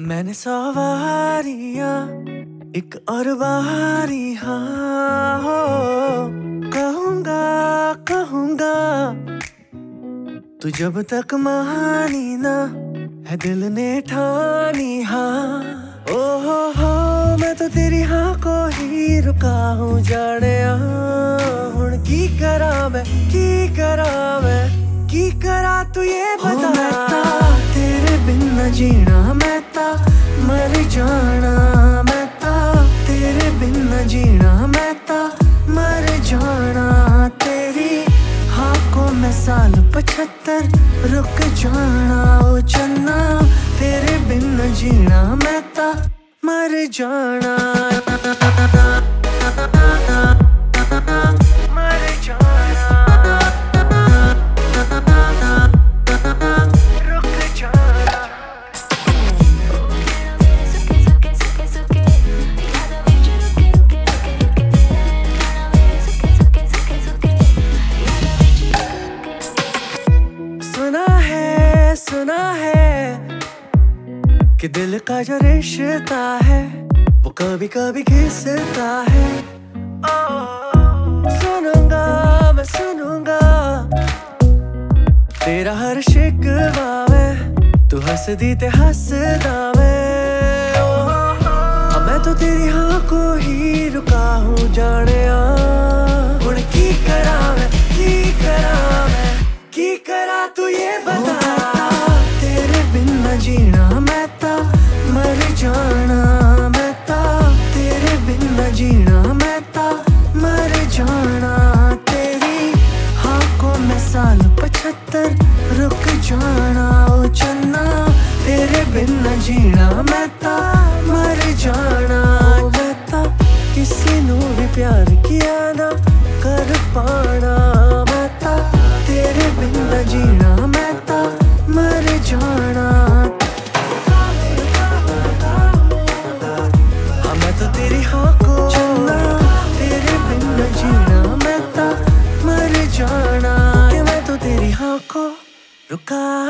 मैंने सवारियां एक और बारी हाँ हो कहूंगा कहूंगा तू जब तक मानी ना है दिल ने ठानी हाँ ओ हो मैं तो तेरी हाँ को ही रुका हूँ जाने हुण की करा मैं की करा तू ये बता मैं ता तेरे बिन न जीना मैं ता मर जाना मैं ता तेरे बिन न जीना मैं ता मर जाना तेरी हाँ को मैं साल 75 रुक जाना ओ चन्ना तेरे बिन न जीना मैं ता मर जाना मर जाना रुक जाना सुना है कि दिल का जो रिश्ता है वो कभी कभी घिसता है सुनूंगा मैं सुनूंगा तेरा हर शिकवा मैं तू हंस दी ते हंसदा मैं तो तेरी हाँ को ही रुका हूँ जाने हुण की करा मैं की करा तू ये बता तेरे बिन न जीना मैं ता मर जाना मैं ता तेरे बिन न जीना मैं ता मर जाना तेरी हाँ को मैं साल 75 रुक जाना ओ चन्ना तेरे बिन न जीना मैं ता मर जाना मैं ता किसी नू भी प्यार किया ना कर पाना मैं ता तेरे बिन न जीना मैं ता मर जाना हाँ मैं तो तेरी हाँ को चन्ना तेरे बिन न जीना मैं ता मर जाना कि मैं तो तेरी हाँ को रुका